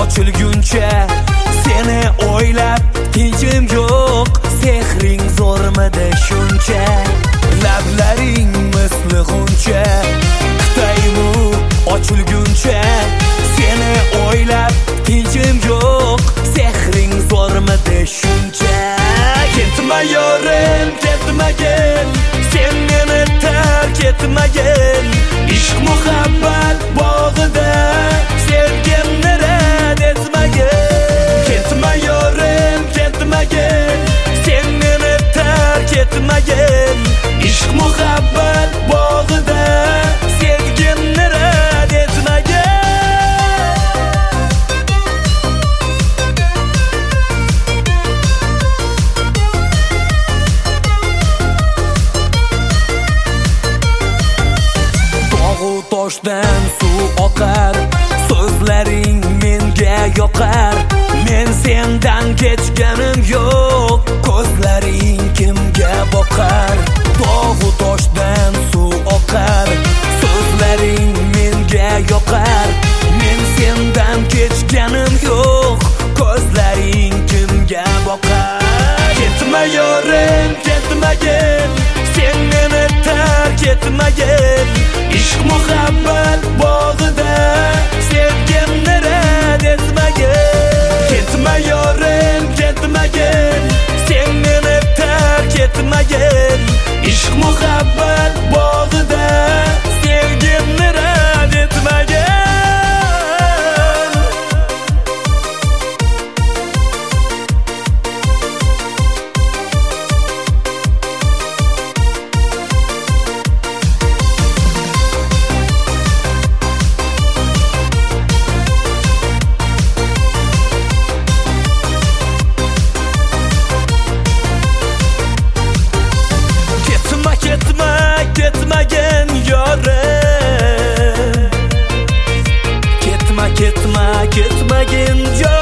ochilguncha seni o'ylab tinchim yo'q. Sehring zo'rmidi shuncha, lablaring misli g'uncha. Kutaymu ochilguncha seni o'ylab tinchim yo'q. Sehring zo'rmidi shuncha. Ketma yorim, ketmagin, sen meni tark etmagin. Ishq muhabbat bog'ida sevgimni rad etmagin. Ketma yorim, ketmagin, sen meni tark etmagin. Ishq muhabbat bog'ida sevgimni rad etmagin. Toshdan suv oqar, so'zlaring menga yoqar. Men sendan kechganim yo'q, ko'zlaring kimga boqar. Tog'u toshdan suv oqar, so'zlaring menga yoqar. Men sendan kechganim yo'q, ko'zlaring kimga boqar. Ketma yorim, ketmagin, sen meni tark etmagin. Ishq muhabbat bog'ida sevgimni rad etmagin. Ketma yorim, ketmagin, sen meni tark etmagin. Ishq muhabbat bog'ida sevgimni rad etmagin. Ketmagin yorim, ketmagin yorim.